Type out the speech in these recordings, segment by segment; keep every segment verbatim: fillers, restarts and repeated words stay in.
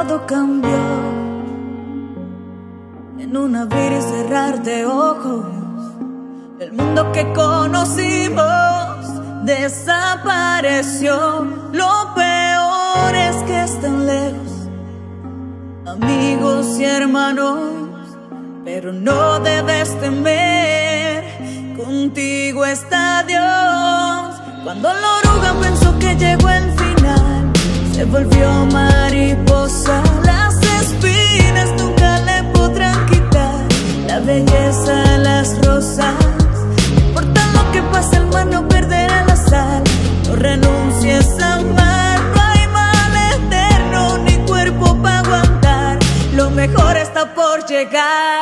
todo cambió en un abrir y cerrar de ojos. El mundo que conocimos desapareció. Lo peor es que están lejos, amigos y hermanos, pero no debes temer, contigo está Dios. Cuando la oruga pensó que llegó el final, se volvió mariposa. Las espinas nunca le podrán quitar la belleza a las rosas. No importa lo que pase, el mar no perderá la sal. No renuncies a amar, no hay mal eterno ni cuerpo para aguantar. Lo mejor está por llegar.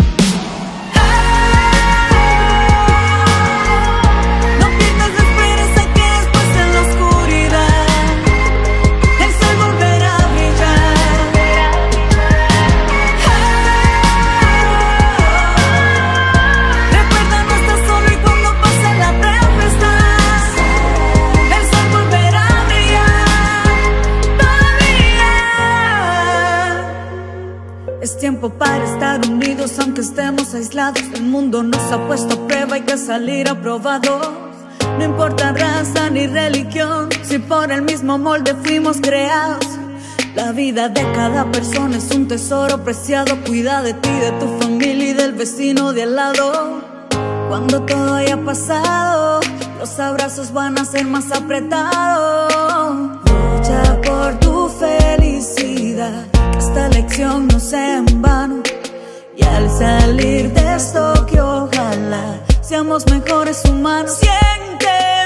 Es tiempo para estar unidos aunque estemos aislados. El mundo nos ha puesto a prueba, hay que salir aprobados. No importa raza ni religión, si por el mismo molde fuimos creados. La vida de cada persona es un tesoro preciado. Cuida de ti, de tu familia y del vecino de al lado. Cuando todo haya pasado, los abrazos van a ser más apretados. Lucha por tu felicidad, que esta lección no sea en vano. Y al salir de esto que ojalá seamos mejores humanos. Siente